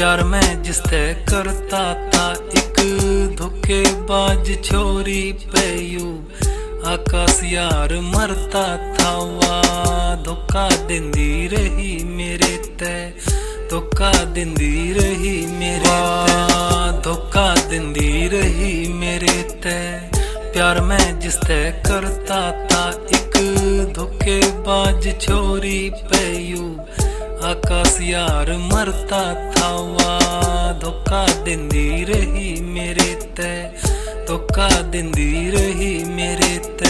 प्यार मैं जिसते करता था एक धोखेबाज छोरी पे यू आकाश यार मरता था। वाह धोखा देंदी रही मेरे ते, धोखा देंदी रही मेरे ते, धोखा देंदी रही मेरे ते। प्यार मैं जिसते करता था एक धोखेबाज छोरी पे यू आकाश यार मरता था। वाह धोखा देंदी रही मेरे ते, धोखा देंदी रही मेरे ते।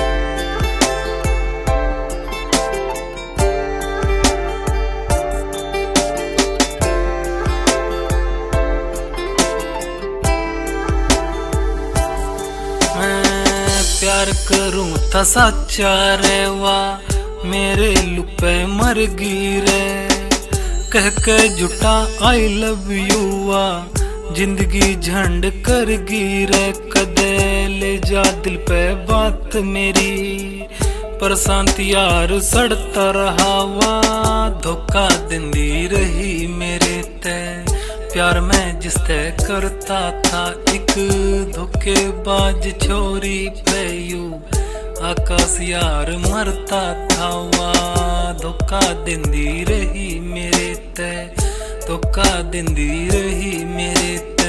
मैं प्यार करूं था सच्चा रे, वाह मेरे लुपे मर गी रे। कह के जुटा आई लव यू वाह जिंदगी झंड कर गी रे। कदे ले जा दिल पे बात मेरी, परसांत यार सड़ता रहा। वाह धोखा देंदी रही मेरे ते, प्यार मैं जिसते करता था एक धोखेबाज छोरी पे यू आकाश यार मरता था। वाह धोखा देंदी रही मेरे ते, धोखा देंदी रही मेरे ते।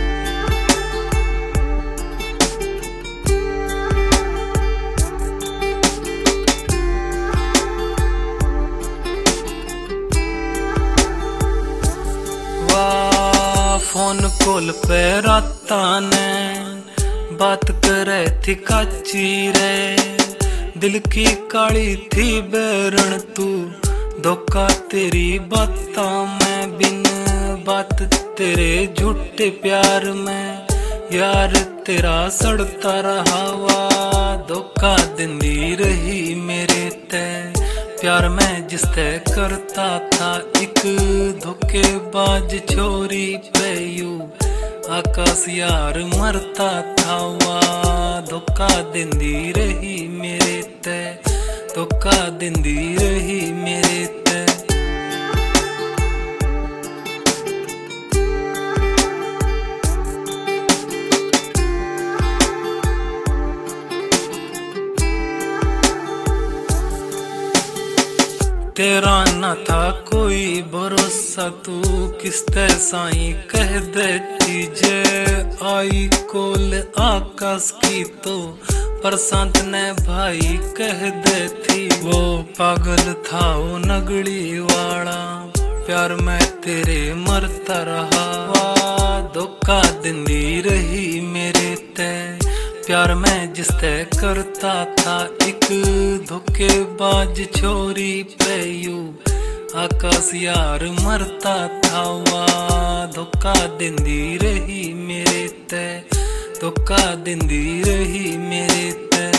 वाह फोन कॉल पे राता ने बात करे थी काची रे। दिल की काली थी बैरण तू, धोखा तेरी बातां में बिन बात तेरे झूठे प्यार में यार तेरा सड़ता रहा। वाह धोखा देंदी रही मेरे ते, प्यार मैं जिसते करता था एक धोखेबाज छोरी पे यू आकाश यार मरता था। वाह धोखा देंदी रही मेरे ते, धोखा देंदी रही मेरे ते। तेरा न था कोई भरोसा, तू किसते साई कह देती जे आई कोल आकाश की तो परसांत ने भाई कह देती। वो पागल था वो नगड़ी वाला, प्यार मैं तेरे मरता रहा। वाह धोखा देंदी रही मेरे ते, प्यार मैं जिसते करता था एक धोखेबाज छोरी पे यू आकाश यार मरता था। वाह धोखा देंदी रही मेरे ते, धोखा देंदी रही मेरे ते।